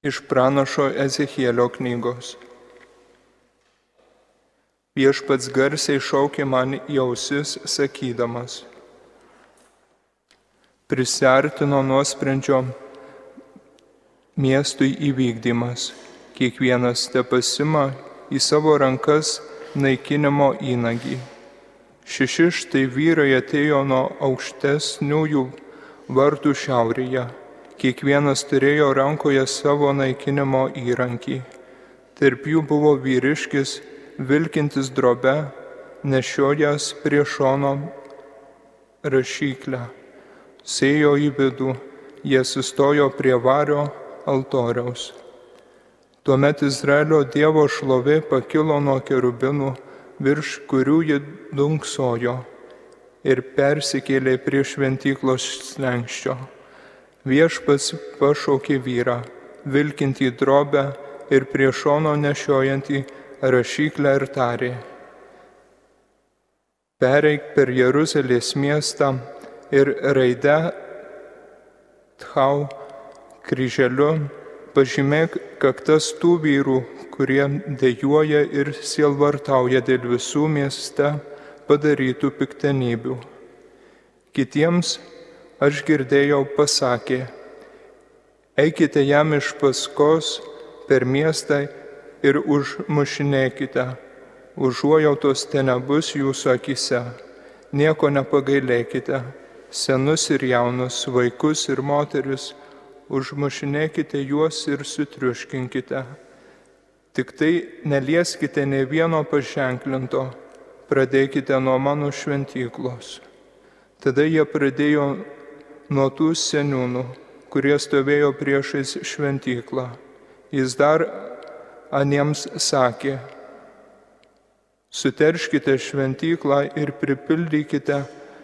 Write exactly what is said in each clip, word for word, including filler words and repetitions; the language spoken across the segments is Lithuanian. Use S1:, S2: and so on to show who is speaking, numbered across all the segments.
S1: Iš pranašo Ezechielio knygos. Viešpats garsiai šaukė man į ausis, sakydamas: Prisiartino nuosprendžio miestui įvykdymas. Kiekvienas tepasima į savo rankas naikinimo įnagį. Šeši štai vyrai atėjo nuo aukštesniųjų vartų šiaurėje. Kiekvienas turėjo rankoje savo naikinimo įrankį. Tarp jų buvo vyriškis, vilkintis drobe, nešiojęs prie šono rašyklę. Sėjo į vidų, jie sustojo prie vario altoriaus. Tuomet Izraelio Dievo šlovė pakilo nuo kerubinų, virš kurių ji dunksojo, ir persikėlė prie šventyklos slenksčio. Viešpats pašaukė vyrą, vilkintį drobę ir prie šono nešiojantį rašyklę, ir tarė: Pereik per Jeruzalės miestą ir raide Tchau kryželiu pažymėk kaktas tų vyrų, kurie dejuoja ir sielvartauja dėl visų mieste padarytų piktenybių. Kitiems aš girdėjau pasakė: Eikite jam iš paskos per miestą ir užmušinėkite. Užuojautos tenebus jūsų akyse. Nieko nepagailėkite. Senus ir jaunus, vaikus ir moteris, užmušinėkite juos ir sutriuškinkite. Tik tai nelieskite nė vieno paženklinto. Pradėkite nuo mano šventyklos. Tada jie pradėjo nuo tų seniūnų, kurie stovėjo priešais šventyklą. Jis dar aniems sakė: Suterškite šventyklą ir pripildykite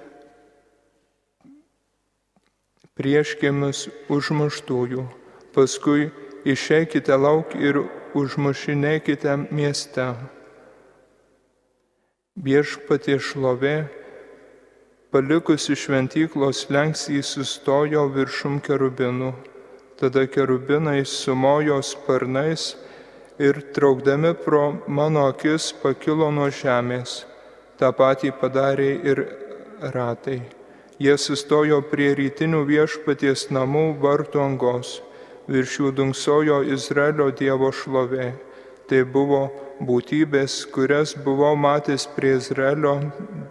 S1: prieškėmis užmuštųjų. Paskui išeikite lauk ir užmušinėkite mieste. Viešpaties šlovė palikusi šventyklos slenkstį sustojo viršum kerubinų. Tada kerubinai sumojo sparnais ir traukdami pro mano akis pakilo nuo žemės. Ta patį padarė ir ratai. Jie sustojo prie rytinių Viešpaties namų vartų angos. Virš jų dunksojo Izraelio Dievo šlovė. Tai buvo būtybės, kurias buvau matęs prie Izraelio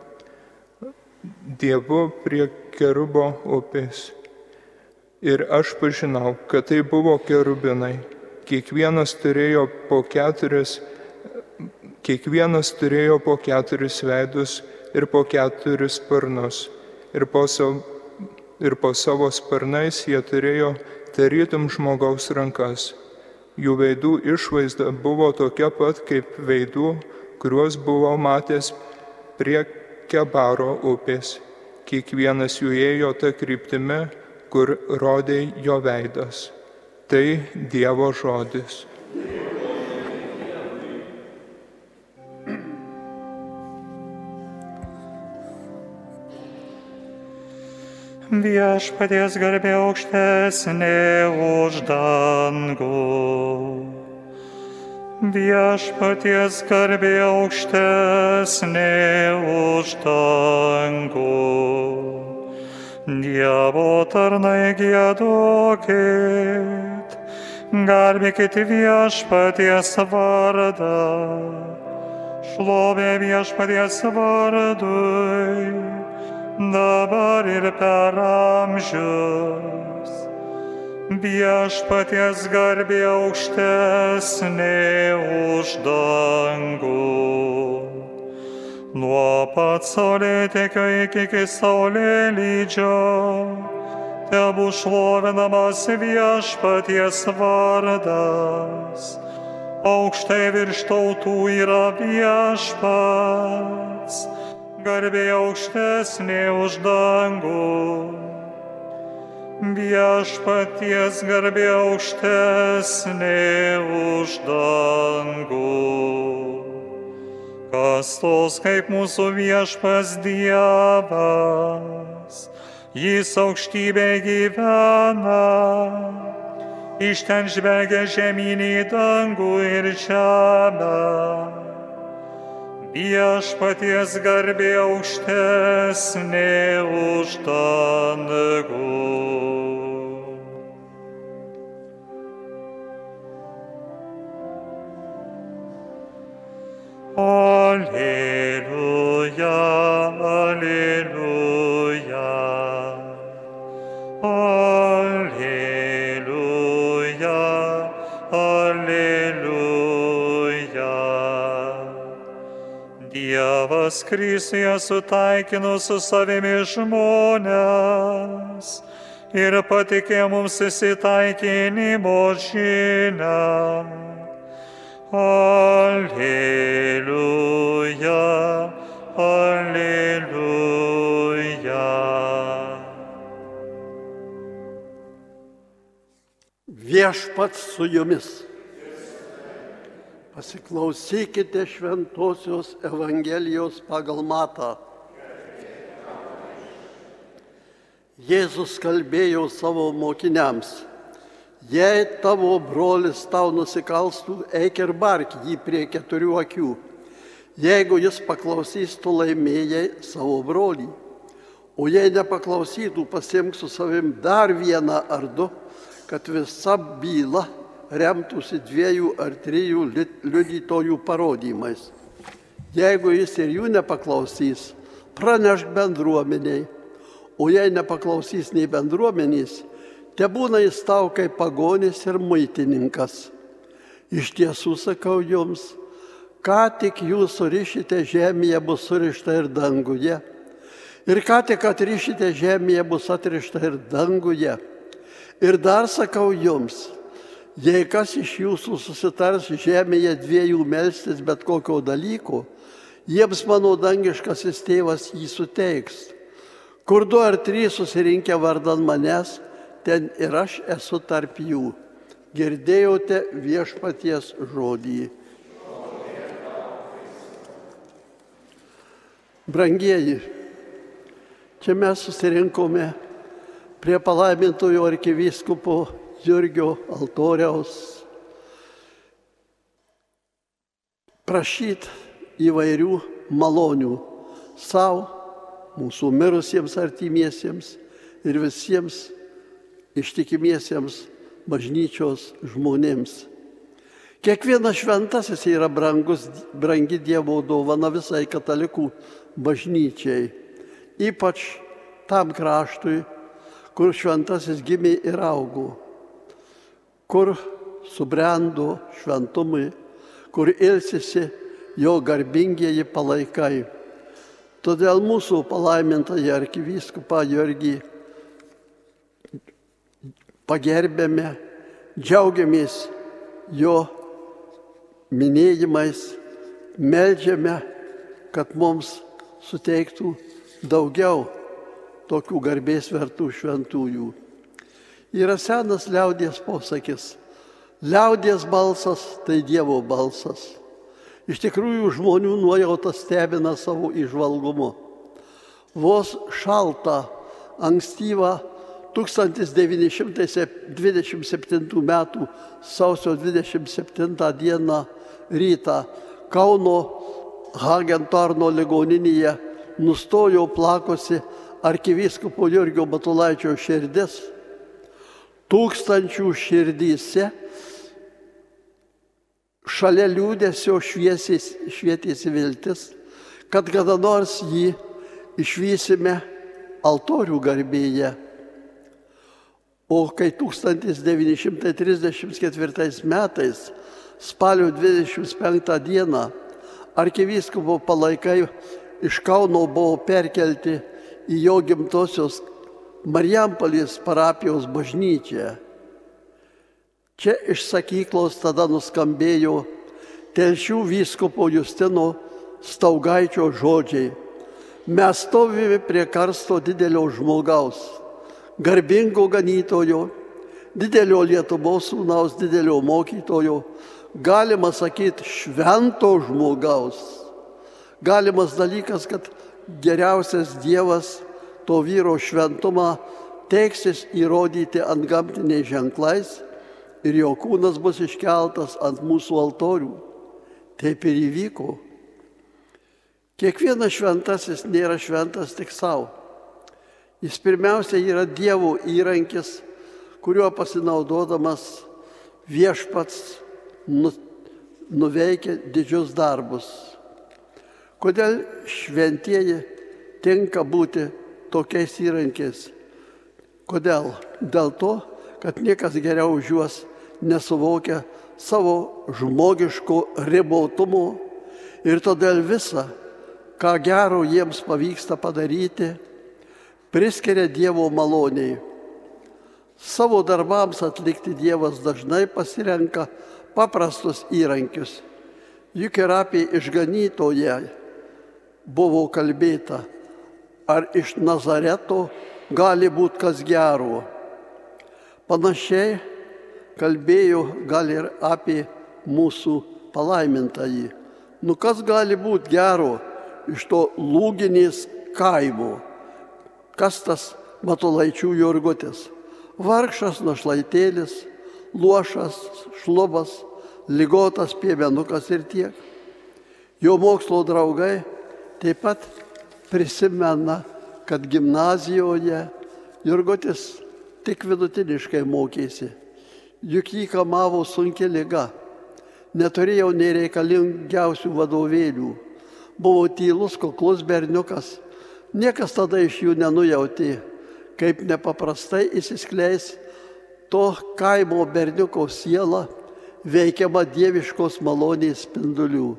S1: Dievu prie kerubo upės. Ir aš pažinau, kad tai buvo kerubinai. Kiekvienas turėjo po keturis, kiekvienas turėjo po keturis veidus ir po keturis sparnus. Ir po, savo, ir po savo sparnais jie turėjo tarytum žmogaus rankas. Jų veidų išvaizda buvo tokia pat kaip veidų, kuriuos buvau matęs prie Kebaro upės. Kiekvienas jų ėjo ta kryptimi, kur rodė jo veidas. Tai Dievo žodis.
S2: Viešpaties garbė aukštesnė už dangų. Viešpaties garbė aukštesnė už dangų. Dievo tarnai giedokit, garbėkit Viešpaties vardą, šlovė Viešpaties vardui, dabar ir per amžius. Viešpaties garbė aukštesnė už dangų. Nuo pat saulėtekio iki saulėlydžio tebu šlovinamas Viešpaties vardas. Aukštai virš tautų yra Viešpats, garbė aukštesnė už dangų. Viešpaties garbė aukštesnė už dangų. Kas tos kaip mūsų Viešpas Dievas, jis aukštybėje gyvena, iš ten žvelgia žemyn į dangų ir žemę. Viešpaties garbė aukštesnė už dangų. Alleluja, alleluja, alleluja, alleluja. Dievas Kristuje sutaikino su savimi žmonės ir patikė mums susitaikinimo žinią. Alleluja, alleluja.
S3: Viešpats su jumis. Pasiklausykite Šventosios Evangelijos pagal Matą. Jėzus kalbėjo savo mokiniams: jei tavo brolis tau nusikalstų, eik ir bark jį prie keturių akių. Jeigu jis paklausys, tu laimėjai savo brolį. O jei nepaklausytų, pasiimk su savim dar vieną ar du, kad visa byla remtųsi dviejų ar trijų liudytojų parodymais. Jeigu jis ir jų nepaklausys, pranešk bendruomeniai. O jei nepaklausys nei bendruomenės, tebūna jis tau kaip pagonis ir muitininkas. Iš tiesų sakau jums, ką tik jūs surišite žemėje, bus surišta ir danguje. Ir ką tik atrišite žemėje, bus atrišta ir danguje. Ir dar sakau jums, jei kas iš jūsų susitars žemėje dviejų melstis bet kokio dalyko, jiems mano dangiškasis tėvas jį suteiks. Kur du ar trys susirinkę vardan manęs, ten ir aš esu tarp jų. Girdėjote viešpaties žodį. Brangieji, čia mes susirinkome prie palaimintojo arkivyskupo Jurgio altoriaus prašyti įvairių malonių savo, mūsų mirusiems artimiesiems ir visiems ištikimiesiems bažnyčios žmonėms. Kiekvienas šventasis yra brangus, brangi Dievo dovana visai katalikų bažnyčiai, ypač tam kraštui, kur šventasis gimė ir augo, kur subrendo šventumui, kur ilsisi jo garbingieji palaikai. Todėl mūsų palaimintąjį arkivyskupą Jurgį pagerbėme, džiaugiamės jo minėjimais, meldžiame, kad mums suteiktų daugiau tokių garbės vertų šventųjų. Yra senas liaudies posakis: liaudies balsas tai Dievo balsas. Iš tikrųjų, žmonių nuojauta stebina savo įžvalgumu. Vos šaltą, ankstyvą tūkstantis devyni šimtai dvidešimt septintų metų sausio dvidešimt septintą dieną rytą Kauno Hagentorno ligoninėje nustojo plakosi arkivyskupo Jurgio Matulaičio širdis. Tūkstančių širdyse šalia liūdesio švietėsi viltis, kad kada nors jį išvysime altorių garbėje. O kai tūkstantis devyni šimtai trisdešimt ketvirtais metais spalio dvidešimt penktą dieną arkivyskupo palaikai iš Kauno buvo perkelti į jo gimtosios Marijampolės parapijos bažnyčią. Čia iš sakyklos tada nuskambėjo Telšių vyskupo Justino Staugaičio žodžiai: mes stovime prie karsto didelio žmogaus, garbingo ganytojo, didelio Lietuvos sūnaus, didelio mokytojo, galima sakyti švento žmogaus. Galimas dalykas, kad geriausias Dievas to vyro šventumą teiksis įrodyti antgamtiniais ženklais ir jo kūnas bus iškeltas ant mūsų altorių. Taip ir įvyko. Kiekvienas šventasis nėra šventas tik savo. Jis pirmiausia yra Dievo įrankis, kuriuo pasinaudodamas viešpats nu, nuveikia didžius darbus. Kodėl šventieji tinka būti tokiais įrankiais? Kodėl? Dėl to, kad niekas geriau už juos nesuvokia savo žmogiško ribotumo ir todėl visa, ką gero jiems pavyksta padaryti, priskiria Dievo maloniai. Savo darbams atlikti Dievas dažnai pasirenka paprastus įrankius. Juk ir apie išganytoją buvo kalbėta, ar iš Nazareto gali būti kas gero. Panašiai kalbėjo gal ir apie mūsų palaimintąjį. Nu kas gali būti gero iš to Lūginės kaimo? Kas tas Matulaičių Jurgutis? Vargšas našlaitėlis, luošas, šlubas, ligotas piemenukas ir tiek. Jo mokslo draugai taip pat prisimena, kad gimnazijoje Jurgutis tik vidutiniškai mokėsi. Juk jį kamavo sunki liga. Neturėjau nereikalingiausių vadovėlių. Buvo tylus, kuklus berniukas. Niekas tada iš jų nenujautė, kaip nepaprastai įsiskleis to kaimo berniuko siela, veikiama dieviškos malonės spindulių.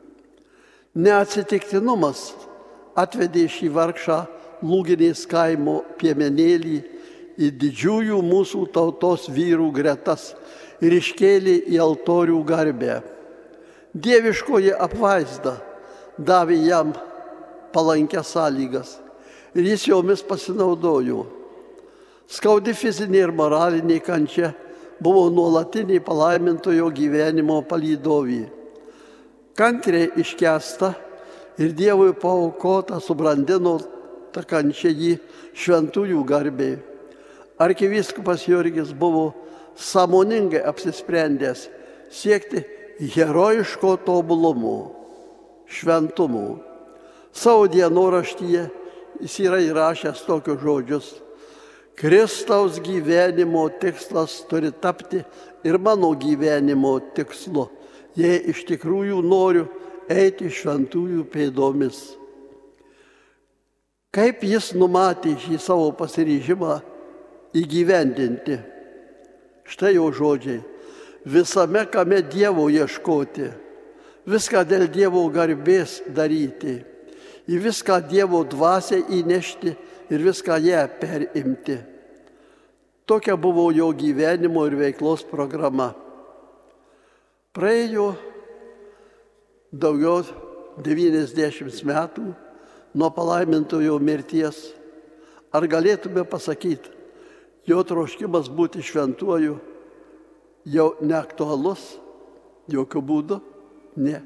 S3: Neatsitiktinumas atvedė šį vargšą Lūginės kaimo piemenėlį į didžiųjų mūsų tautos vyrų gretas ir iškėlė į altorių garbę. Dieviškoji apvaizda davė jam palankias sąlygas ir jis jomis pasinaudojo. Skaudi fizinė ir moralinė kančia buvo nuolatinė palaimintojo gyvenimo palydovė. Kantriai iškęsta ir Dievui paaukota subrandino ta kančia jį šventųjų garbė. Arkivyskupas Jurgis buvo sąmoningai apsisprendęs siekti herojiško tobulumo, šventumo. Savo dienoraštyje jis yra įrašęs tokius žodžius: Kristaus gyvenimo tikslas turi tapti ir mano gyvenimo tikslu, jei iš tikrųjų noriu eiti šventųjų pėdomis. Kaip jis numatė šį savo pasiryžimą įgyvendinti? Štai jo žodžiai: visame kame Dievo ieškoti, viską dėl Dievo garbės daryti, į viską Dievo dvasią įnešti ir viską ją perimti. Tokia buvo jo gyvenimo ir veiklos programa. Praėjo daugiau devyniasdešimt metų nuo palaimintojo mirties. Ar galėtume pasakyti, jo troškimas būti šventuoju jau neaktualus? Jokių būdų? Ne.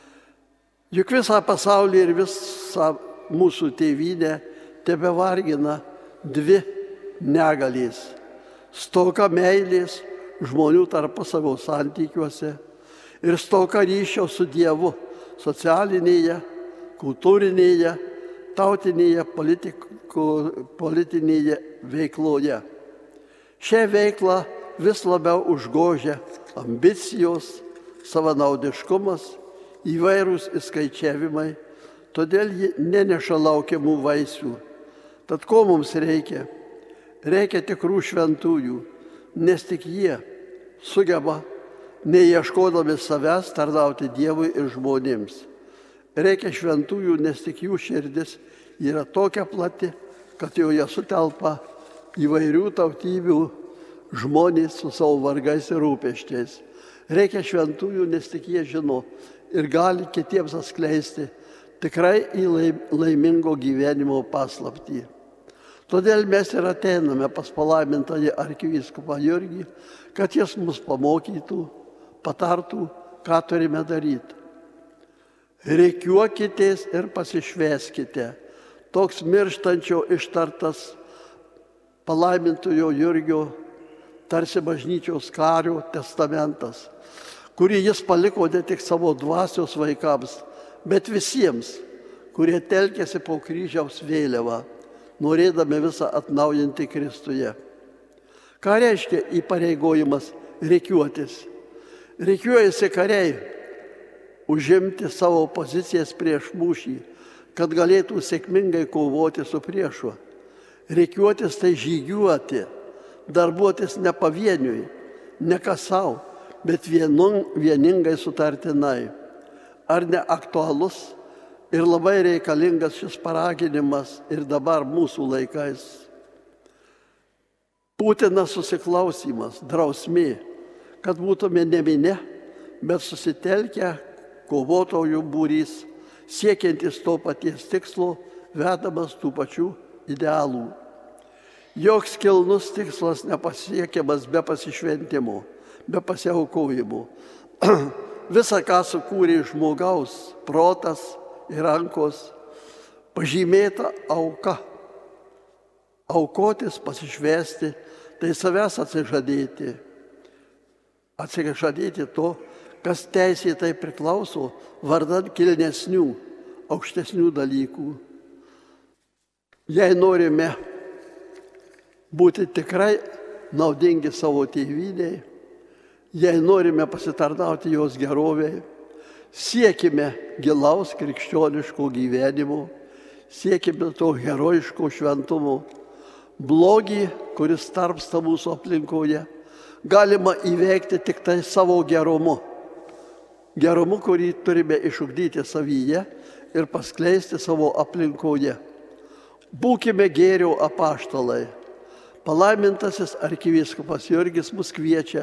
S3: Juk visą pasaulį ir visą mūsų tėvynę tebevargina dvi negalės. Stoka meilės žmonių tarpusavio santykiuose ir stoka ryšio su Dievu socialinėje, kultūrinėje, tautinėje, politiko, politinėje veikloje. Šią veiklą vis labiau užgožia ambicijos, savanaudiškumas, įvairūs įskaičiavimai, todėl ji neneša laukiamų vaisių. Tad ko mums reikia? Reikia tikrų šventųjų, nes tik jie sugeba, neieškodami savęs, tarnauti Dievui ir žmonėms. Reikia šventųjų, nes tik jų širdis yra tokia plati, kad joje sutelpa įvairių tautybių žmonės su savo vargais ir rūpesčiais. Reikia šventųjų, nes tik jie žino ir gali kitiems atskleisti tikrai į laimingo gyvenimo paslaptį. Todėl mes ir ateiname pas palaimintąjį arkivyskupą Jurgį, kad jis mus pamokytų, patartų, ką turime daryti. Rikiuokitės ir pasišvęskite. Toks mirštančio ištartas palaimintojo Jurgio tarsi bažnyčios kario testamentas, kurį jis paliko ne tik savo dvasios vaikams, bet visiems, kurie telkėsi po kryžiaus vėliavą, norėdami visą atnaujinti Kristuje. Ką reiškia įpareigojimas rikiuotis? Rikiuojasi kariai užimti savo pozicijas prieš mūšį, kad galėtų sėkmingai kovoti su priešu. Rikiuotis tai žygiuoti, darbuotis ne pavieniui, ne kas savo, bet vienung, vieningai sutartinai. Ar ne aktualus ir labai reikalingas šis paraginimas ir dabar mūsų laikais? Būtinas susiklausimas, drausmė, kad būtume ne minia, bet susitelkę kovotojų būrys, siekiantis to paties tikslo, vedamas tų pačių idealų. Joks kilnus tikslas nepasiekiamas be pasišventimo, be pasiaukojimo. Visa, ką sukūrė žmogaus protas ir rankos, pažymėta auka. Aukotis, pasišvesti, tai savęs atsižadėti. Atsižadėti to, kas teisėtai priklauso, vardan kilnesnių, aukštesnių dalykų. Jei norime būti tikrai naudingi savo tėvynei, jei norime pasitarnauti jos gerovei, siekime gilaus krikščioniško gyvenimo, siekime to herojiško šventumo. Blogį, kuris tarpsta mūsų aplinkoje, galima įveikti tik tai savo gerumu. Gerumu, kurį turime išugdyti savyje ir paskleisti savo aplinkoje. Būkime gėrio apaštalai. Palaimintasis arkivyskupas Jurgis mus kviečia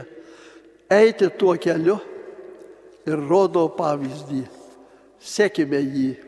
S3: eiti tuo keliu ir rodo pavyzdį. Sekime jį.